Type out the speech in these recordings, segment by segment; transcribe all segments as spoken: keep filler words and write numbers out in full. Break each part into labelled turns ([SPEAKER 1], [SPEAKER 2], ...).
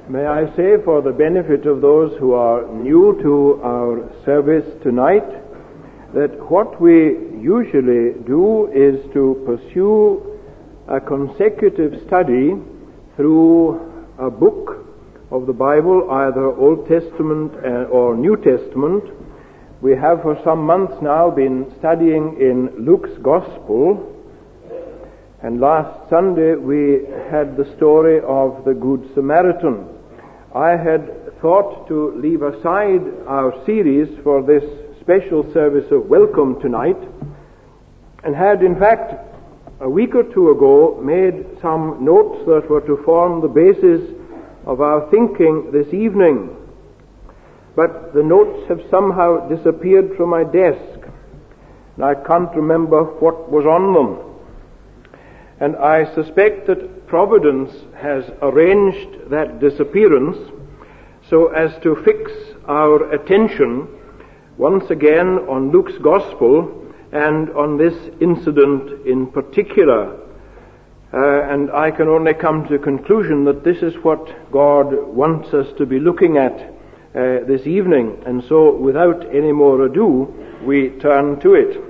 [SPEAKER 1] May I say, for the benefit of those who are new to our service tonight, that what we usually do is to pursue a consecutive study through a book of the Bible, either Old Testament or New Testament. We have for some months now been studying in Luke's Gospel, and last Sunday we had the story of the Good Samaritan. I had thought to leave aside our series for this special service of welcome tonight, and had in fact a week or two ago made some notes that were to form the basis of our thinking this evening. But the notes have somehow disappeared from my desk, and I can't remember what was on them. And I suspect that Providence has arranged that disappearance so as to fix our attention once again on Luke's Gospel and on this incident in particular. Uh, and I can only come to the conclusion that this is what God wants us to be looking at uh, this evening. And so, without any more ado, we turn to it.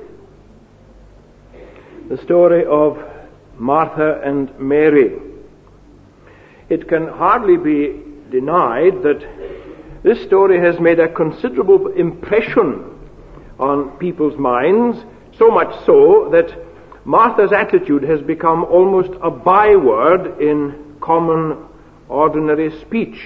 [SPEAKER 1] The story of Martha and Mary. It can hardly be denied that this story has made a considerable impression on people's minds, so much so that Martha's attitude has become almost a byword in common, ordinary speech.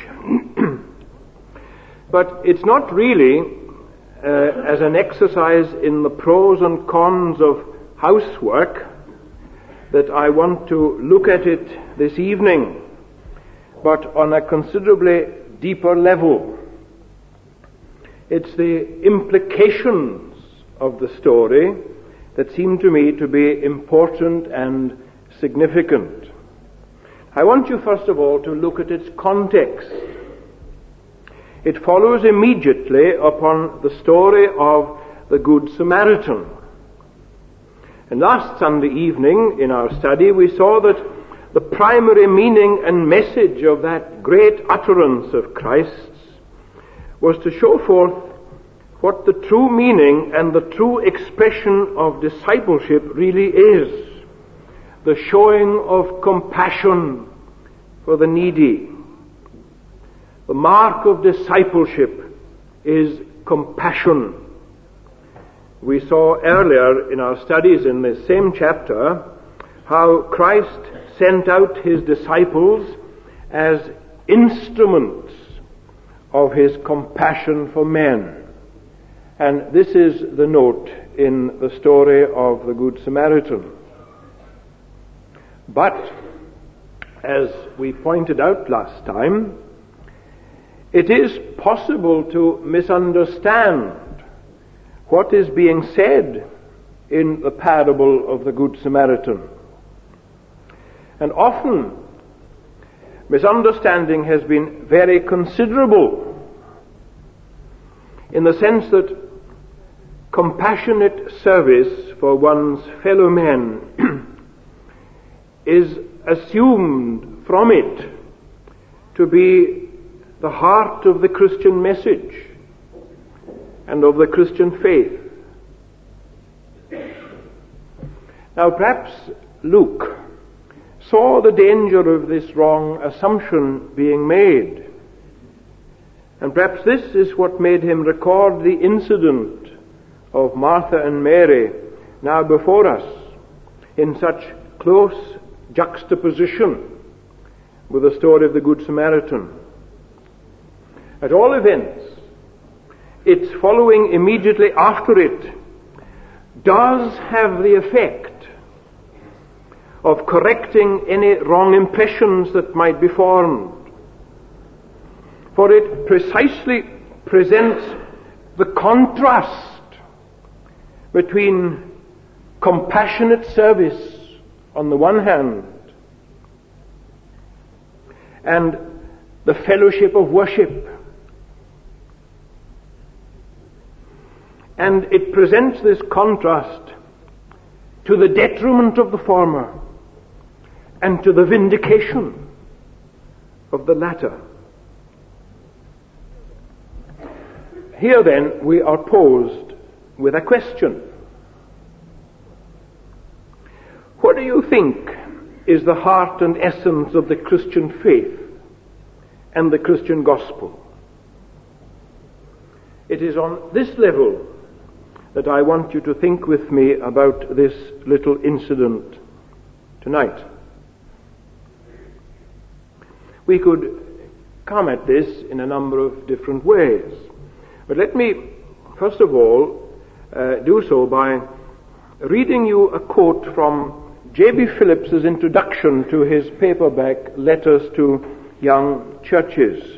[SPEAKER 1] But it's not really uh, as an exercise in the pros and cons of housework that I want to look at it this evening, but on a considerably deeper level. It's the implications of the story that seem to me to be important and significant. I want you first of all to look at its context. It follows immediately upon the story of the Good Samaritan. And last Sunday evening in our study we saw that the primary meaning and message of that great utterance of Christ's was to show forth what the true meaning and the true expression of discipleship really is. The showing of compassion for the needy. The mark of discipleship is compassion. We saw earlier in our studies in this same chapter how Christ sent out his disciples as instruments of his compassion for men. And this is the note in the story of the Good Samaritan. But, as we pointed out last time, it is possible to misunderstand what is being said in the parable of the Good Samaritan. And often, misunderstanding has been very considerable, in the sense that compassionate service for one's fellow men is assumed from it to be the heart of the Christian message and of the Christian faith. Now perhaps Luke saw the danger of this wrong assumption being made, and perhaps this is what made him record the incident of Martha and Mary now before us in such close juxtaposition with the story of the Good Samaritan. At all events, its following immediately after it does have the effect of correcting any wrong impressions that might be formed. For it precisely presents the contrast between compassionate service on the one hand and the fellowship of worship. And it presents this contrast to the detriment of the former and to the vindication of the latter. Here then we are posed with a question. What do you think is the heart and essence of the Christian faith and the Christian gospel? It is on this level that I want you to think with me about this little incident tonight. We could come at this in a number of different ways, but let me first of all uh, do so by reading you a quote from J B Phillips's introduction to his paperback Letters to Young Churches.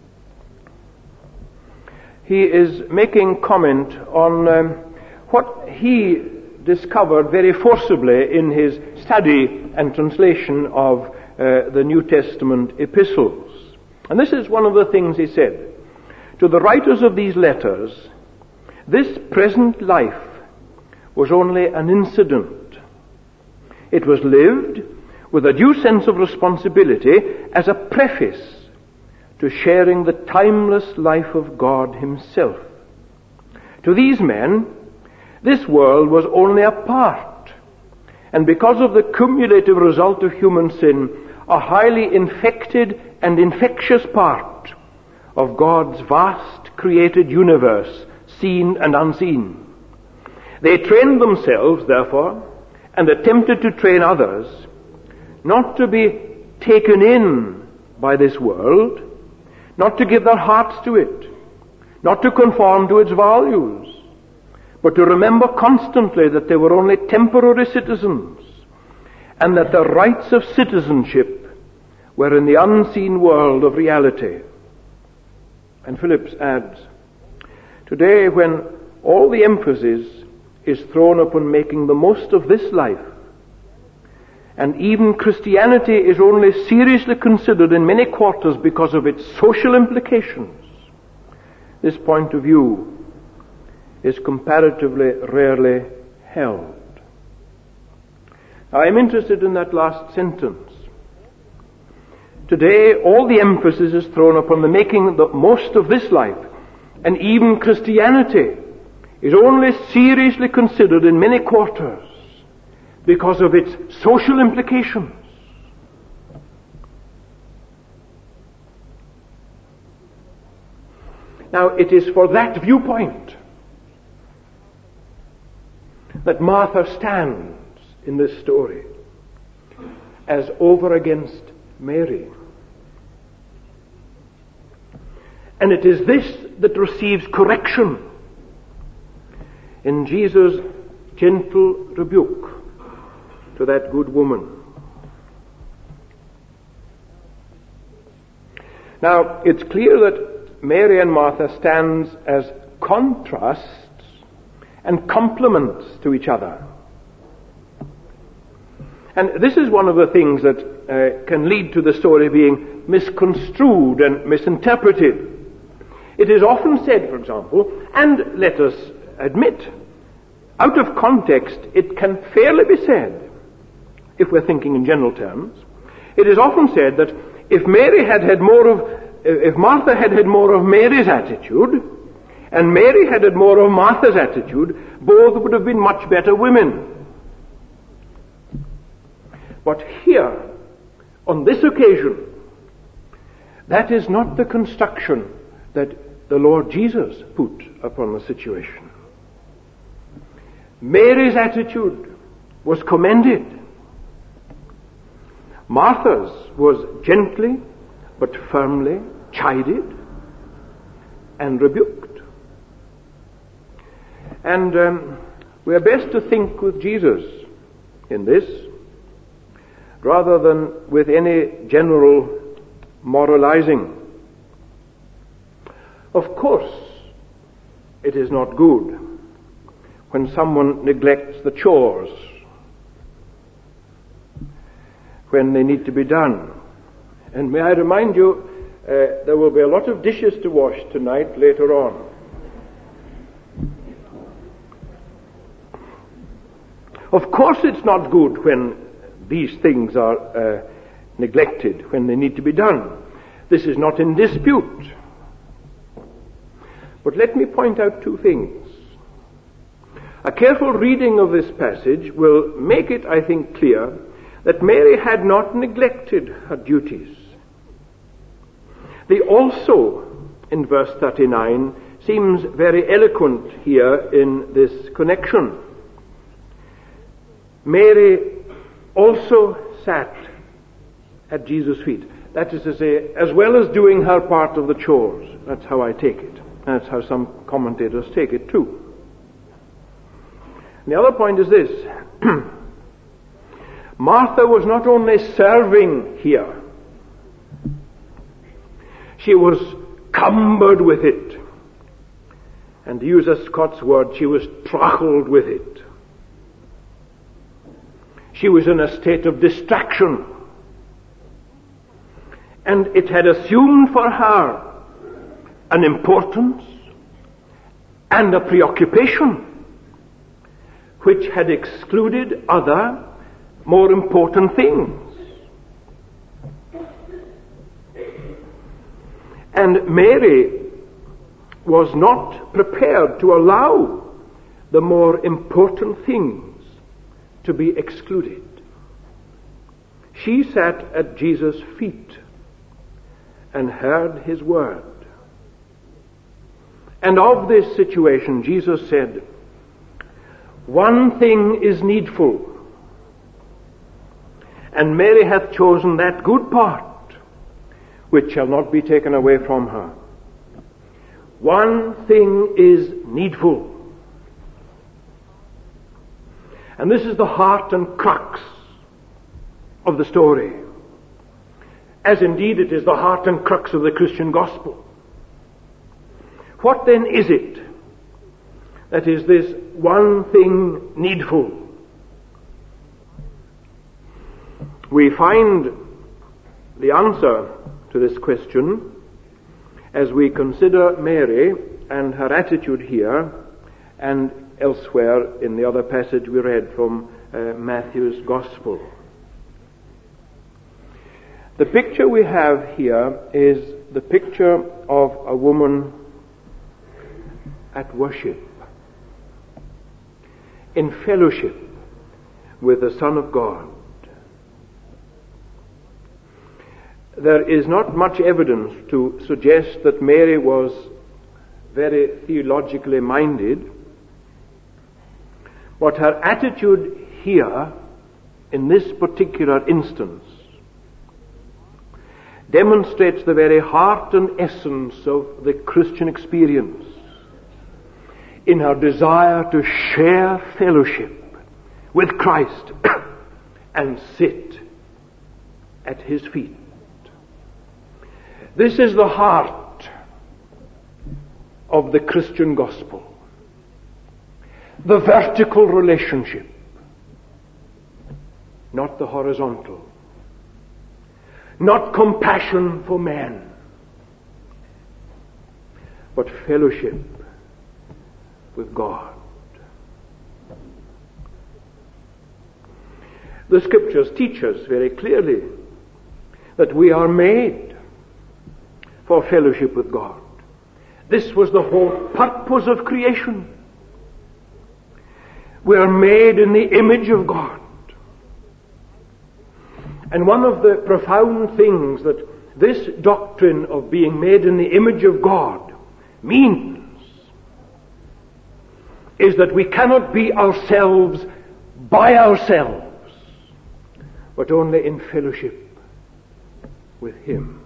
[SPEAKER 1] He is making comment on um, what he discovered very forcibly in his study and translation of uh, the New Testament epistles. And this is one of the things he said. To the writers of these letters, this present life was only an incident. It was lived with a due sense of responsibility as a preface to sharing the timeless life of God himself. To these men, this world was only a part, and because of the cumulative result of human sin, a highly infected and infectious part of God's vast created universe, seen and unseen. They trained themselves, therefore, and attempted to train others, not to be taken in by this world, not to give their hearts to it, not to conform to its values, but to remember constantly that they were only temporary citizens, and that their rights of citizenship were in the unseen world of reality. And Phillips adds, today when all the emphasis is thrown upon making the most of this life, and even Christianity is only seriously considered in many quarters because of its social implications, this point of view is comparatively rarely held. I am interested in that last sentence. Today, all the emphasis is thrown upon the making the most of this life, and even Christianity is only seriously considered in many quarters because of its social implications. Now, it is for that viewpoint that Martha stands in this story as over against Mary. And it is this that receives correction in Jesus' gentle rebuke to that good woman. Now, it's clear that Mary and Martha stands as contrasts and complements to each other. And this is one of the things that uh, can lead to the story being misconstrued and misinterpreted. It is often said, for example, and let us admit, out of context, it can fairly be said, if we're thinking in general terms, it is often said that if Mary had had more of, if Martha had had more of Mary's attitude, and Mary had had more of Martha's attitude, both would have been much better women. But here, on this occasion, that is not the construction that the Lord Jesus put upon the situation. Mary's attitude was commended. Martha's was gently but firmly chided and rebuked. And um, we are best to think with Jesus in this, rather than with any general moralizing. Of course, it is not good when someone neglects the chores when they need to be done. And may I remind you, uh, there will be a lot of dishes to wash tonight later on. Of course it's not good when these things are uh, neglected, when they need to be done. This is not in dispute. But let me point out two things. A careful reading of this passage will make it, I think, clear that Mary had not neglected her duties. The also in verse thirty-nine seems very eloquent here in this connection. Mary also sat at Jesus' feet. That is to say, as well as doing her part of the chores. That's how I take it. That's how some commentators take it too. And the other point is this. Martha was not only serving here, she was cumbered with it. And to use a Scots word, she was trackled with it. She was in a state of distraction. And it had assumed for her an importance and a preoccupation which had excluded other, more important things. And Mary was not prepared to allow the more important things to be excluded. She sat at Jesus' feet and heard his word. And of this situation, Jesus said, "One thing is needful, and Mary hath chosen that good part, which shall not be taken away from her." One thing is needful. And this is the heart and crux of the story, as indeed it is the heart and crux of the Christian gospel. What then is it that is this one thing needful? We find the answer to this question as we consider Mary and her attitude here and elsewhere in the other passage we read from uh, Matthew's Gospel. The picture we have here is the picture of a woman at worship, in fellowship with the Son of God. There is not much evidence to suggest that Mary was very theologically minded, but her attitude here, in this particular instance, demonstrates the very heart and essence of the Christian experience in her desire to share fellowship with Christ and sit at his feet. This is the heart of the Christian gospel. The vertical relationship, not the horizontal. Not compassion for men, but fellowship with God. The Scriptures teach us very clearly that we are made for fellowship with God. This was the whole purpose of creation. We are made in the image of God. And one of the profound things that this doctrine of being made in the image of God means is that we cannot be ourselves by ourselves, but only in fellowship with Him.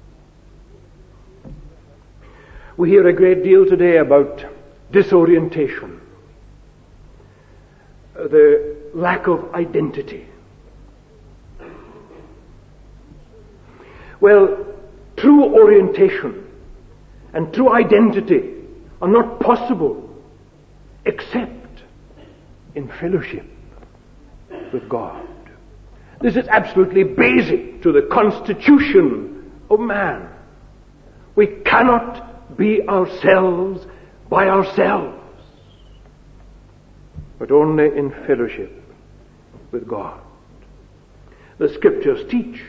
[SPEAKER 1] We hear a great deal today about disorientation, the lack of identity. Well, true orientation and true identity are not possible except in fellowship with God. This is absolutely basic to the constitution of man. We cannot be ourselves by ourselves, but only in fellowship with God. The Scriptures teach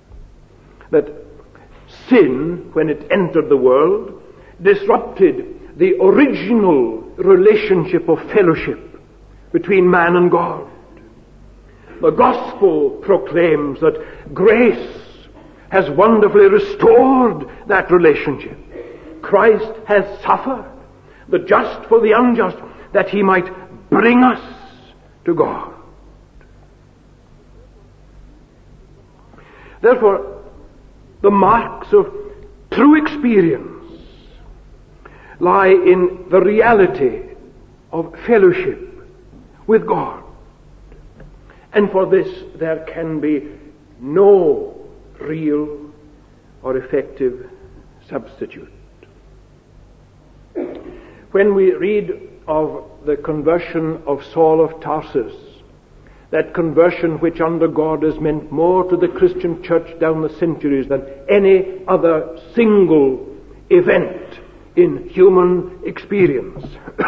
[SPEAKER 1] that sin, when it entered the world, disrupted the original relationship of fellowship between man and God. The gospel proclaims that grace has wonderfully restored that relationship. Christ has suffered, the just for the unjust, that he might bring us to God. Therefore, the marks of true experience lie in the reality of fellowship with God. And for this there can be no real or effective substitute. When we read of the conversion of Saul of Tarsus, that conversion which under God has meant more to the Christian church down the centuries than any other single event in human experience,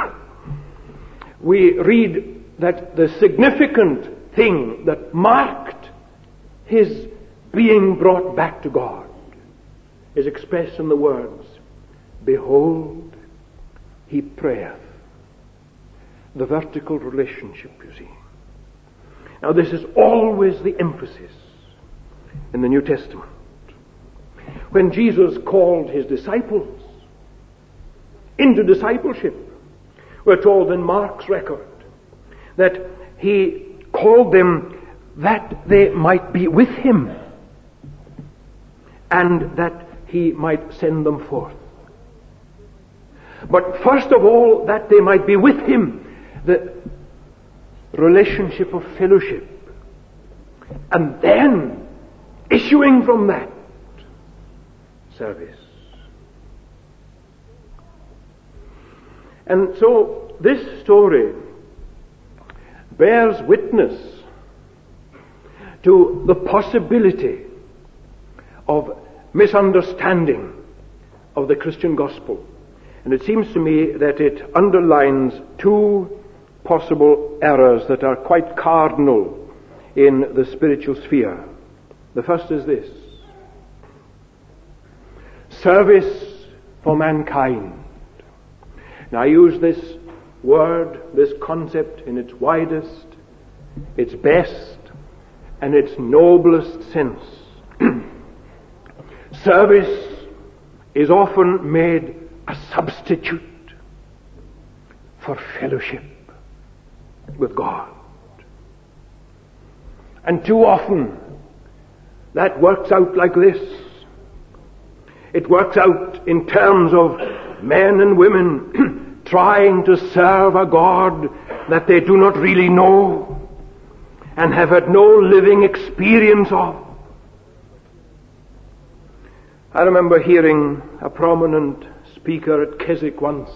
[SPEAKER 1] we read that the significant thing that marked his being brought back to God is expressed in the words, "Behold, he prayeth." The vertical relationship, you see. Now this is always the emphasis in the New Testament. When Jesus called his disciples into discipleship, we're told in Mark's record that he called them that they might be with him and that he might send them forth. But first of all, that they might be with him, the relationship of fellowship, and then issuing from that, service. And so this story bears witness to the possibility of misunderstanding of the Christian gospel. And it seems to me that it underlines two possible errors that are quite cardinal in the spiritual sphere. The first is this: service for mankind. Now I use this word, this concept in its widest, its best, and its noblest sense. Service is often made a substitute for fellowship with God. And too often that works out like this. It works out in terms of men and women trying to serve a God that they do not really know and have had no living experience of. I remember hearing a prominent speaker at Keswick once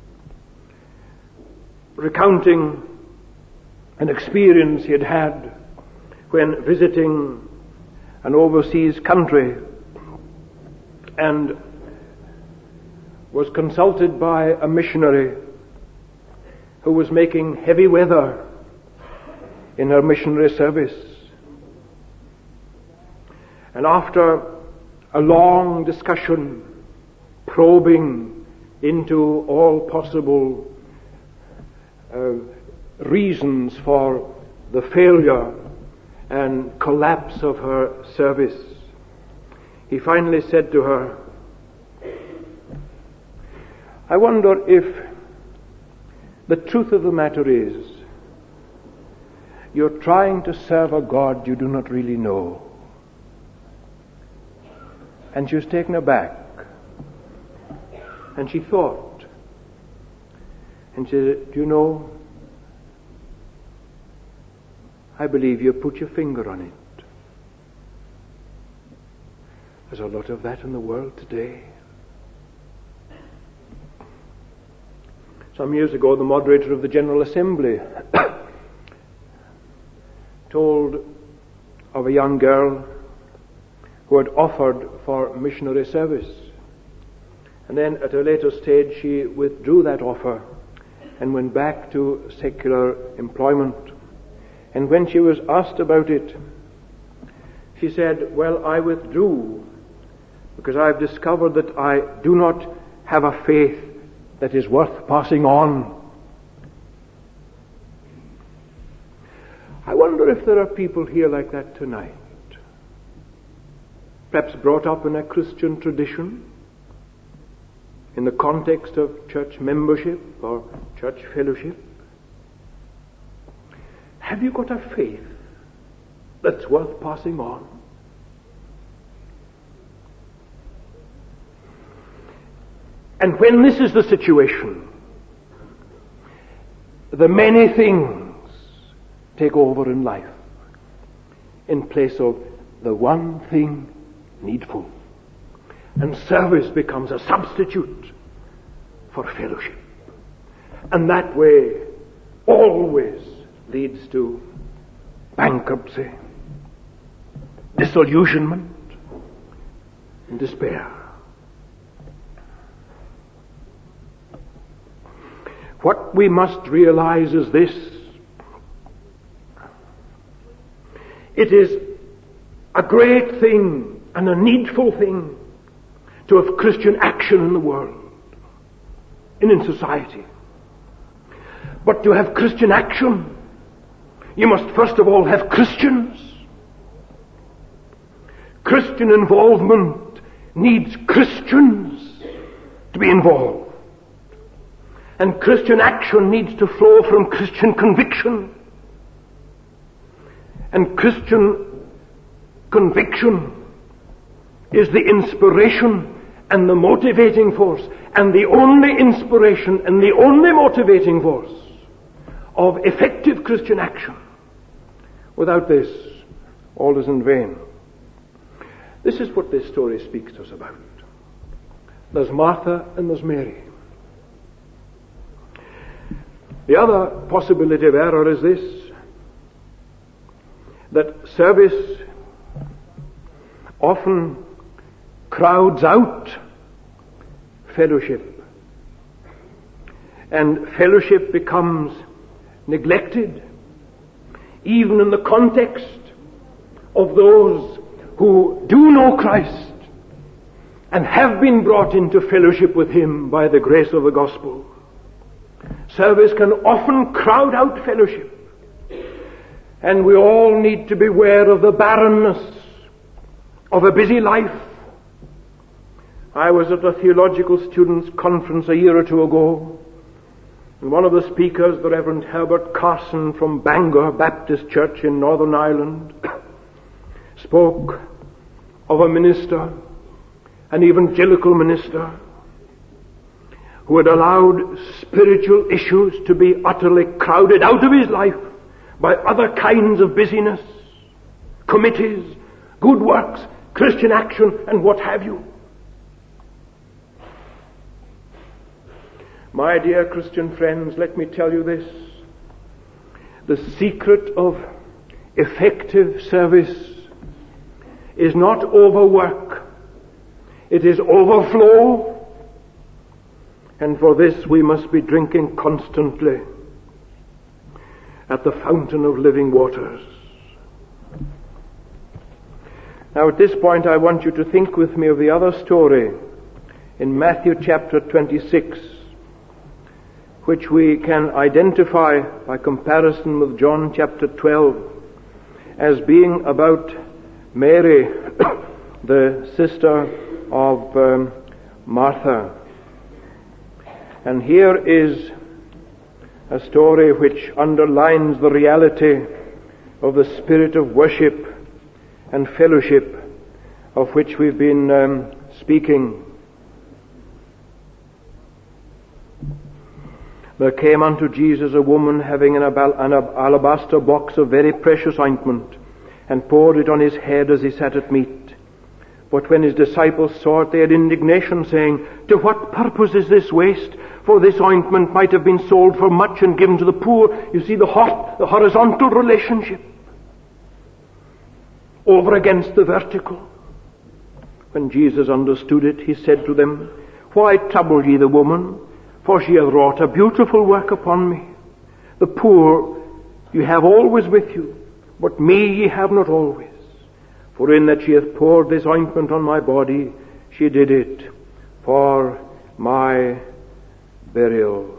[SPEAKER 1] recounting an experience he had had when visiting an overseas country, and was consulted by a missionary who was making heavy weather in her missionary service. And after a long discussion, probing into all possible uh, reasons for the failure and collapse of her service, he finally said to her, "I wonder if the truth of the matter is you're trying to serve a God you do not really know." And she was taken aback. And she thought. And she said, "Do you know, I believe you put your finger on it. There's a lot of that in the world today." Some years ago, the moderator of the General Assembly told of a young girl who had offered for missionary service. And then at a later stage she withdrew that offer and went back to secular employment. And when she was asked about it, she said, "Well, I withdrew because I've discovered that I do not have a faith that is worth passing on. I wonder if there are people here like that tonight, perhaps brought up in a Christian tradition, in the context of church membership or church fellowship. Have you got a faith that's worth passing on? And when this is the situation, the many things take over in life in place of the one thing needful. And service becomes a substitute for fellowship. And that way always leads to bankruptcy, disillusionment, and despair. What we must realize is this: it is a great thing and a needful thing to have Christian action in the world and in society. But to have Christian action, you must first of all have Christians. Christian involvement needs Christians to be involved. And Christian action needs to flow from Christian conviction. And Christian conviction is the inspiration and the motivating force, and the only inspiration and the only motivating force of effective Christian action. Without this, all is in vain. This is what this story speaks to us about. There's Martha and there's Mary. The other possibility of error is this: that service often crowds out fellowship, and fellowship becomes neglected, even in the context of those who do know Christ and have been brought into fellowship with Him by the grace of the gospel. Service can often crowd out fellowship, and we all need to beware of the barrenness of a busy life. I was at a theological students' conference a year or two ago, and one of the speakers, the Reverend Herbert Carson from Bangor Baptist Church in Northern Ireland, spoke of a minister, an evangelical minister, who had allowed spiritual issues to be utterly crowded out of his life by other kinds of busyness, committees, good works, Christian action, and what have you. My dear Christian friends, let me tell you this: the secret of effective service is not overwork, it is overflow. And for this we must be drinking constantly at the fountain of living waters. Now at this point I want you to think with me of the other story in Matthew chapter twenty-six, which we can identify by comparison with John chapter twelve as being about Mary, the sister of um, Martha. And here is a story which underlines the reality of the spirit of worship and fellowship of which we've been um, speaking. There came unto Jesus a woman having an, abal- an alabaster box of very precious ointment, and poured it on his head as he sat at meat. But when his disciples saw it, they had indignation, saying, To what purpose is this waste? For this ointment might have been sold for much and given to the poor. You see the, hor- the horizontal relationship over against the vertical. When Jesus understood it, he said to them, Why trouble ye the woman? For she hath wrought a beautiful work upon me. The poor you have always with you, but me ye have not always. For in that she hath poured this ointment on my body, she did it for my very ill.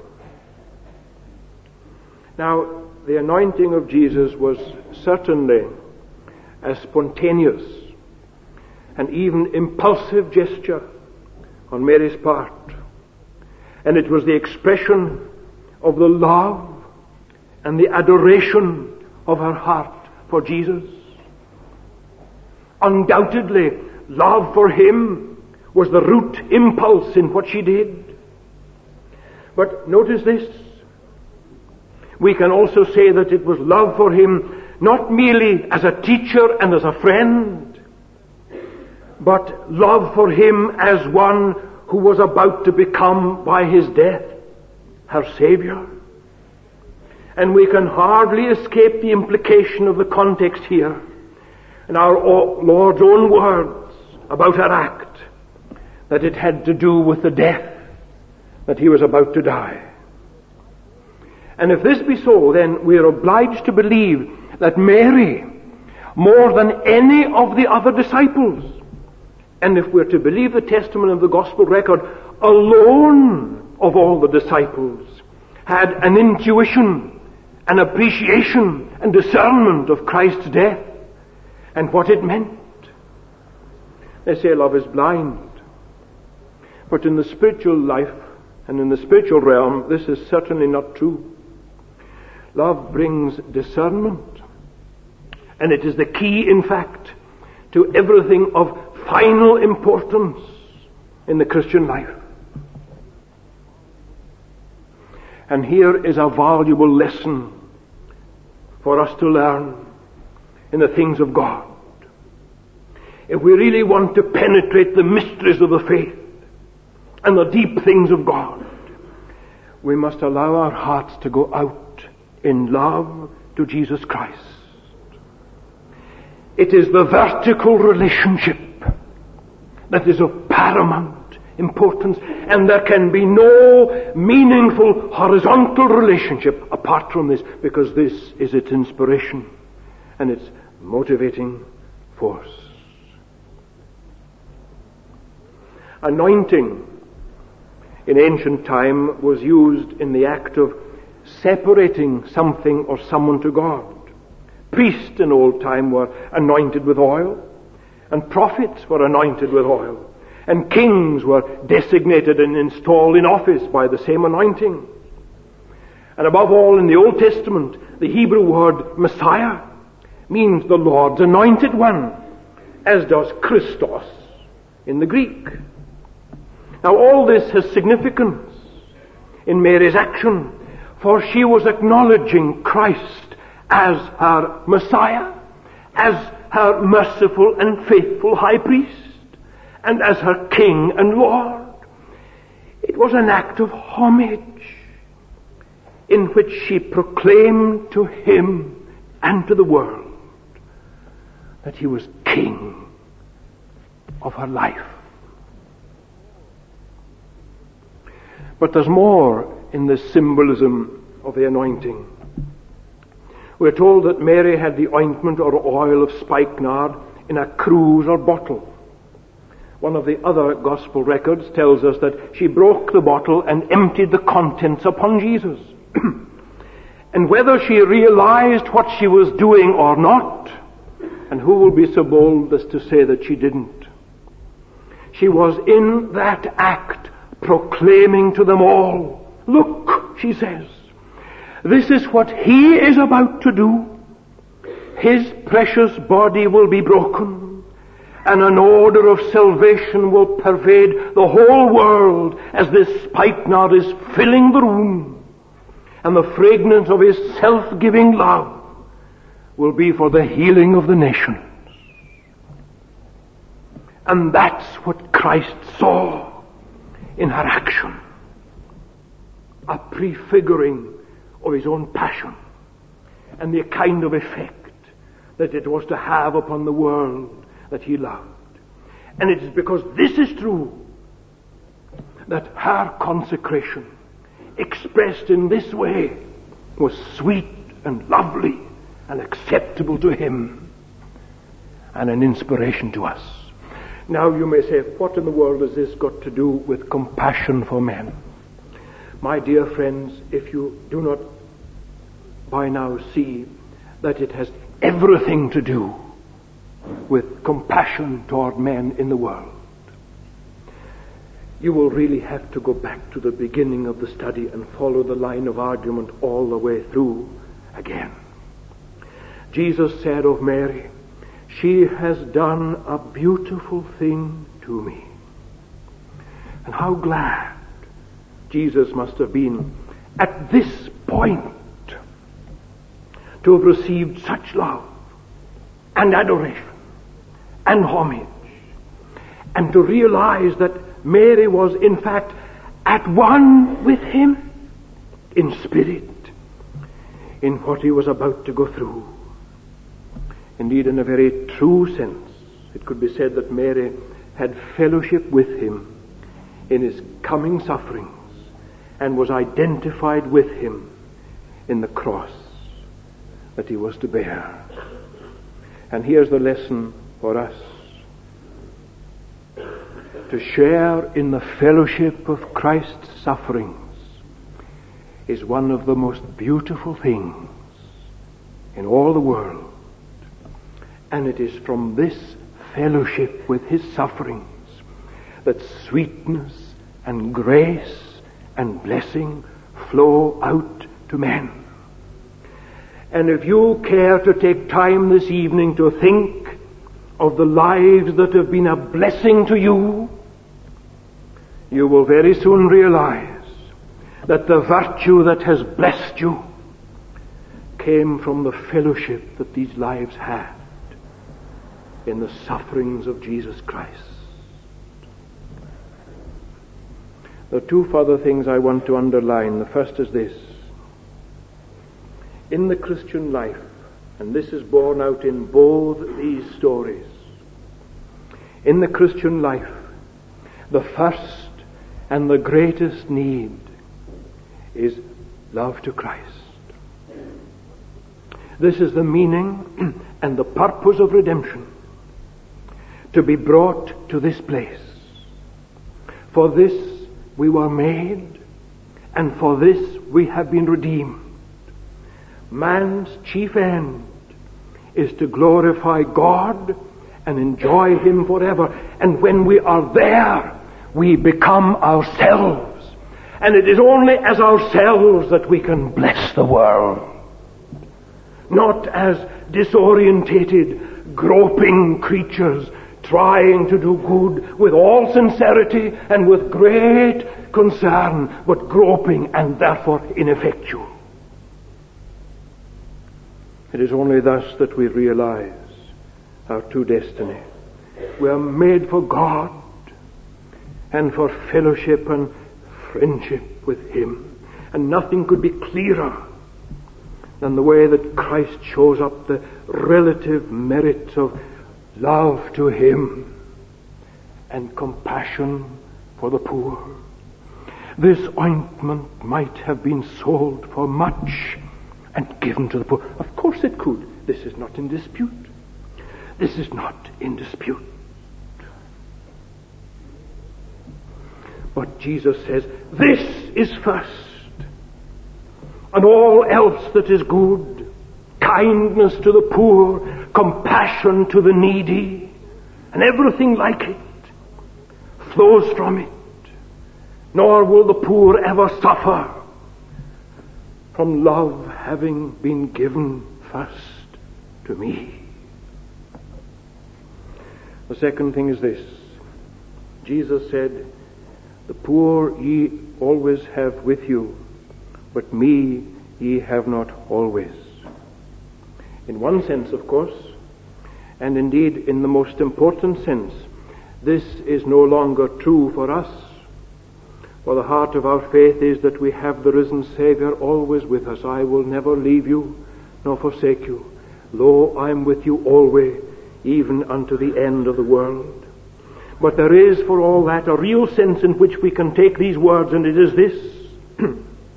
[SPEAKER 1] Now, the anointing of Jesus was certainly a spontaneous and even impulsive gesture on Mary's part. And it was the expression of the love and the adoration of her heart for Jesus. Undoubtedly, love for him was the root impulse in what she did. But notice this. We can also say that it was love for him not merely as a teacher and as a friend, but love for him as one who was about to become, by his death, her Savior. And we can hardly escape the implication of the context here in our Lord's own words about her act, that it had to do with the death that he was about to die. And if this be so, then we are obliged to believe that Mary, more than any of the other disciples, and if we're to believe the testimony of the gospel record, alone of all the disciples, had an intuition, an appreciation, and discernment of Christ's death and what it meant. They say love is blind. But in the spiritual life and in the spiritual realm, this is certainly not true. Love brings discernment. And it is the key, in fact, to everything of final importance in the Christian life. And here is a valuable lesson for us to learn in the things of God. If we really want to penetrate the mysteries of the faith and the deep things of God, we must allow our hearts to go out in love to Jesus Christ. It is the vertical relationship that is of paramount importance, and there can be no meaningful horizontal relationship apart from this, because this is its inspiration and its motivating force. Anointing in ancient time was used in the act of separating something or someone to God. Priests in old time were anointed with oil, and prophets were anointed with oil, and kings were designated and installed in office by the same anointing. And above all, in the Old Testament, the Hebrew word Messiah means the Lord's anointed one, as does Christos in the Greek. Now all this has significance in Mary's action, for she was acknowledging Christ as her Messiah, as her merciful and faithful high priest, and as her King and Lord. It was an act of homage in which she proclaimed to him and to the world that he was King of her life. But there's more in the symbolism of the anointing. We're told that Mary had the ointment or oil of spikenard in a cruse or bottle. One of the other gospel records tells us that she broke the bottle and emptied the contents upon Jesus. And whether she realized what she was doing or not, and who will be so bold as to say that she didn't, she was in that act proclaiming to them all, "Look," she says, "this is what he is about to do. His precious body will be broken, and an odor of salvation will pervade the whole world as this spikenard is filling the room, and the fragrance of his self-giving love will be for the healing of the nations." And that's what Christ saw in her action, a prefiguring of his own passion and the kind of effect that it was to have upon the world that he loved. And it is because this is true that her consecration, expressed in this way, was sweet and lovely and acceptable to him and an inspiration to us. Now you may say, what in the world has this got to do with compassion for men? My dear friends, if you do not by now see that it has everything to do with compassion toward men in the world, you will really have to go back to the beginning of the study and follow the line of argument all the way through again. Jesus said of Mary, "She has done a beautiful thing to me." And how glad Jesus must have been at this point to have received such love and adoration and homage, and to realize that Mary was in fact at one with him in spirit in what he was about to go through. Indeed, in a very true sense, it could be said that Mary had fellowship with him in his coming sufferings and was identified with him in the cross that he was to bear. And here's the lesson for us. To share in the fellowship of Christ's sufferings is one of the most beautiful things in all the world. And it is from this fellowship with his sufferings that sweetness and grace and blessing flow out to men. And if you care to take time this evening to think of the lives that have been a blessing to you, you will very soon realize that the virtue that has blessed you came from the fellowship that these lives had in the sufferings of Jesus Christ. There are two further things I want to underline. The first is this. In the Christian life, and this is borne out in both these stories, in the Christian life, the first and the greatest need is love to Christ. This is the meaning and the purpose of redemption, to be brought to this place. For this we were made, and for this we have been redeemed. Man's chief end is to glorify God and enjoy him forever. And when we are there, we become ourselves. And it is only as ourselves that we can bless the world. Not as disorientated, groping creatures trying to do good with all sincerity and with great concern, but groping and therefore ineffectual. It is only thus that we realize our true destiny. We are made for God and for fellowship and friendship with him. And nothing could be clearer than the way that Christ shows up the relative merits of love to him and compassion for the poor. This ointment might have been sold for much and given to the poor. Of course it could. This is not in dispute. This is not in dispute. But Jesus says, this is first. And all else that is good, kindness to the poor, compassion to the needy, and everything like it, flows from it. Nor will the poor ever suffer from love having been given first to me. The second thing is this. Jesus said, the poor ye always have with you, but me ye have not always. In one sense, of course, and indeed in the most important sense, this is no longer true for us. For the heart of our faith is that we have the risen Savior always with us. I will never leave you nor forsake you. Lo, I am with you always, even unto the end of the world. But there is, for all that, a real sense in which we can take these words, and it is this.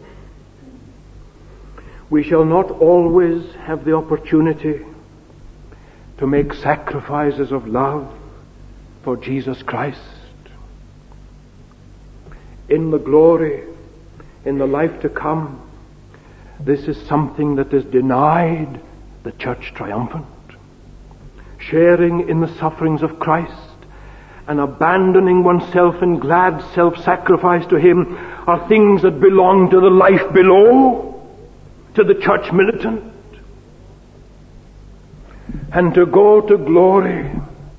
[SPEAKER 1] We shall not always have the opportunity to make sacrifices of love for Jesus Christ. In the glory in the life to come, this is something that is denied the church triumphant. Sharing in the sufferings of Christ and abandoning oneself in glad self-sacrifice to Him are things that belong to the life below, to the church militant. And to go to glory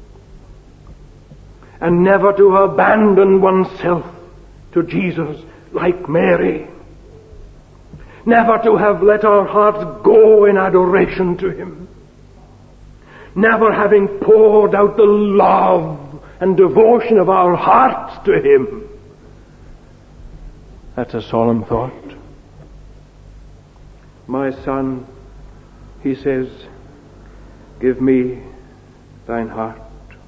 [SPEAKER 1] and never to abandon oneself to Jesus like Mary, never to have let our hearts go in adoration to Him, never having poured out the love and devotion of our hearts to Him. That's a solemn thought. My son, He says, give me thine heart.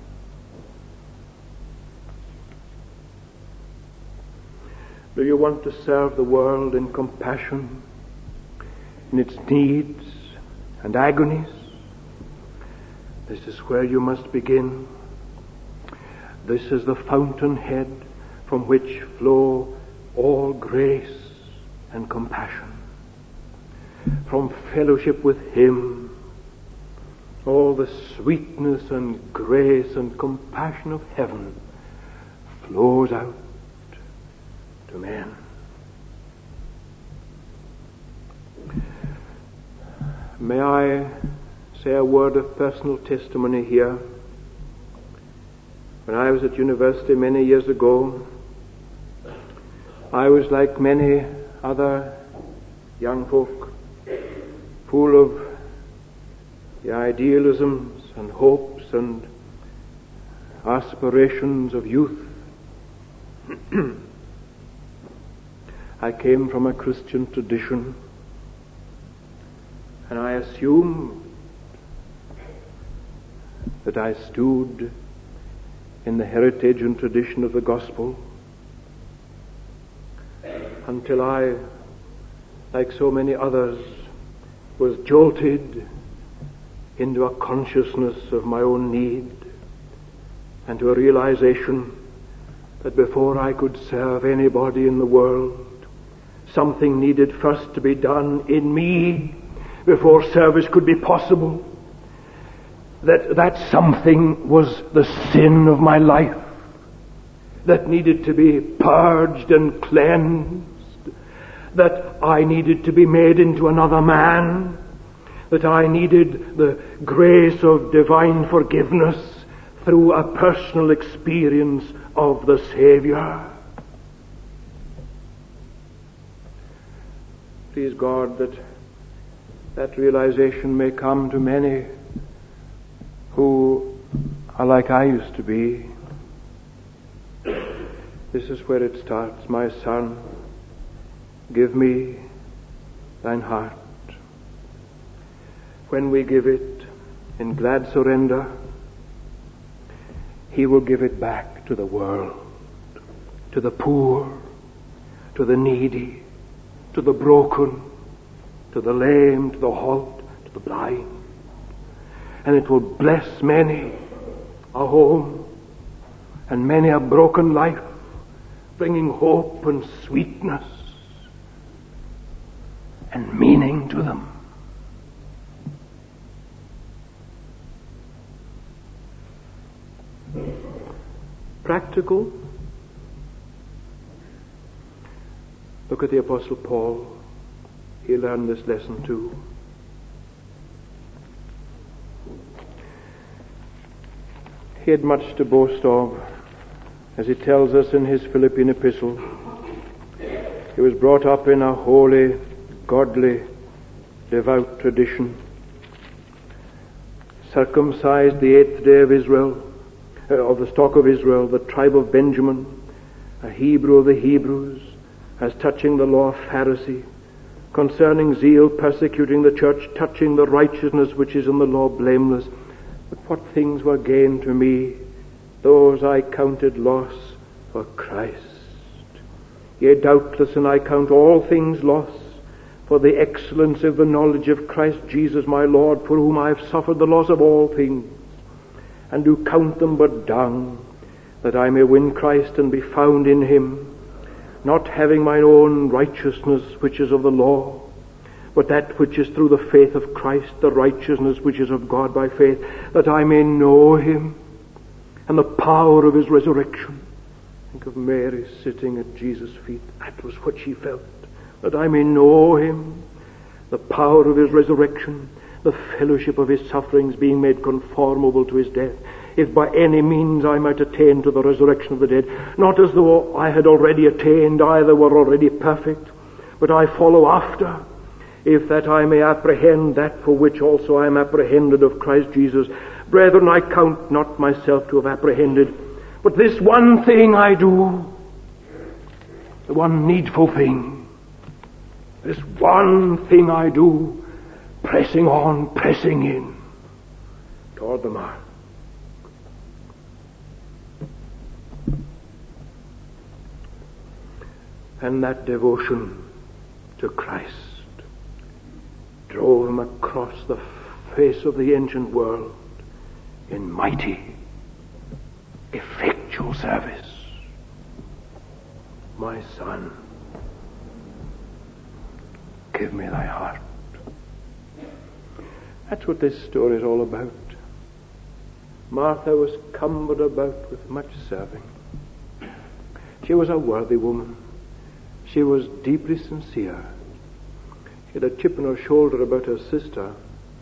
[SPEAKER 1] Do you want to serve the world in compassion, in its needs and agonies? This is where you must begin. This is the fountainhead from which flow all grace and compassion. From fellowship with Him, all the sweetness and grace and compassion of heaven flows out to men. May I say a word of personal testimony here? When I was at university many years ago, I was like many other young folk, full of the idealisms and hopes and aspirations of youth. I came from a Christian tradition, and I assumed that I stood in the heritage and tradition of the gospel, until I, like so many others, was jolted into a consciousness of my own need and to a realization that before I could serve anybody in the world, something needed first to be done in me before service could be possible. That that something was the sin of my life that needed to be purged and cleansed, that I needed to be made into another man, that I needed the grace of divine forgiveness through a personal experience of the Savior. Please God that that realization may come to many who are like I used to be. This is where it starts. My son, give me thine heart. When we give it in glad surrender, He will give it back to the world, to the poor, to the needy, to the broken, to the lame, to the halt, to the blind. And it will bless many a home and many a broken life, bringing hope and sweetness and meaning to them. Practical. Look at the Apostle Paul. He learned this lesson too. He had much to boast of, as he tells us in his Philippian epistle. He was brought up in a holy, godly, devout tradition. Circumcised the eighth day of Israel, uh, of the stock of Israel, the tribe of Benjamin, a Hebrew of the Hebrews, as touching the law of Pharisee, concerning zeal persecuting the church, touching the righteousness which is in the law blameless. But what things were gain to me, those I counted loss for Christ. Yea, doubtless, and I count all things loss for the excellency of the knowledge of Christ Jesus my Lord, for whom I have suffered the loss of all things, and do count them but dung, that I may win Christ and be found in Him, not having mine own righteousness which is of the law, but that which is through the faith of Christ, the righteousness which is of God by faith, that I may know him and the power of his resurrection. Think of Mary sitting at Jesus' feet. That was what she felt. That I may know him, the power of his resurrection, the fellowship of his sufferings, being made conformable to his death, if by any means I might attain to the resurrection of the dead. Not as though I had already attained, either were already perfect, but I follow after, if that I may apprehend that for which also I am apprehended of Christ Jesus. Brethren, I count not myself to have apprehended, but this one thing I do, the one needful thing, this one thing I do, pressing on, pressing in toward the mark. And that devotion to Christ drove him across the face of the ancient world in mighty, effectual service. My son, give me thy heart. That's what this story is all about. Martha was cumbered about with much serving. She was a worthy woman. She was deeply sincere. She had a chip on her shoulder about her sister.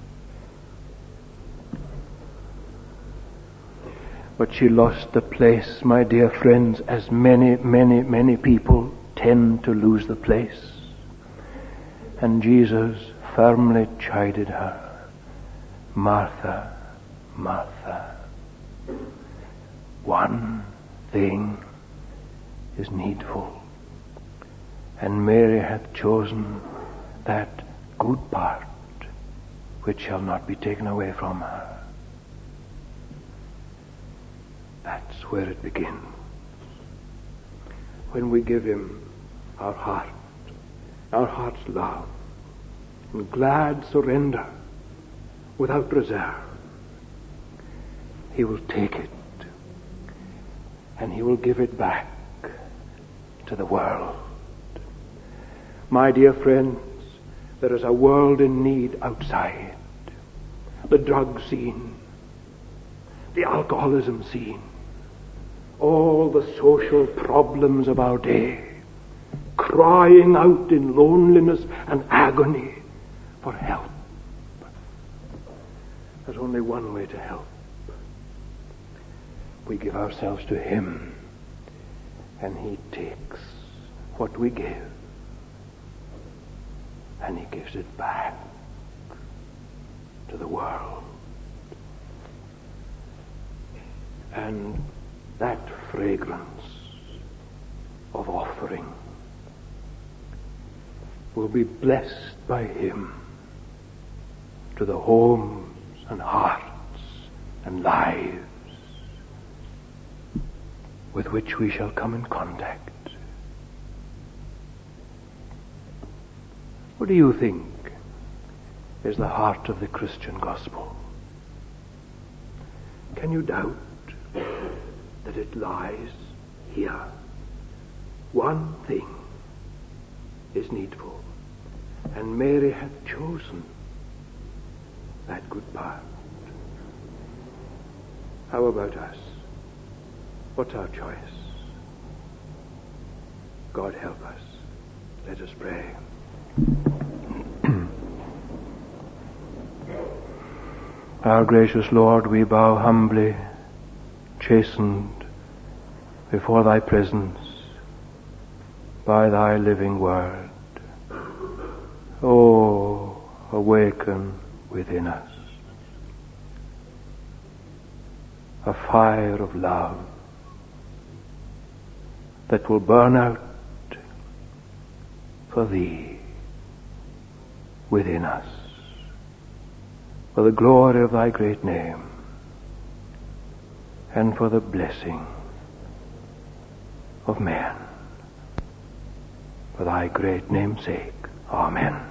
[SPEAKER 1] But she lost the place, my dear friends, as many, many, many people tend to lose the place. And Jesus firmly chided her. Martha, Martha, one thing is needful, and Mary hath chosen that good part which shall not be taken away from her. That's where it begins. When we give him our heart, our heart's love, and glad surrender without reserve, he will take it and he will give it back to the world. My dear friends, there is a world in need outside. The drug scene, the alcoholism scene, all the social problems of our day, crying out in loneliness and agony for help. There's only one way to help. We give ourselves to him, and he takes what we give, and he gives it back to the world. And that fragrance of offering will be blessed by him to the homes and hearts and lives with which we shall come in contact. What do you think is the heart of the Christian gospel? Can you doubt that it lies here? One thing is needful, and Mary hath chosen that good part. How about us? What's our choice? God help us. Let us pray. Our gracious Lord, we bow humbly, chastened before thy presence by thy living word. Oh, awaken within us a fire of love that will burn out for thee within us, for the glory of thy great name and for the blessing of men. For thy great name's sake. Amen.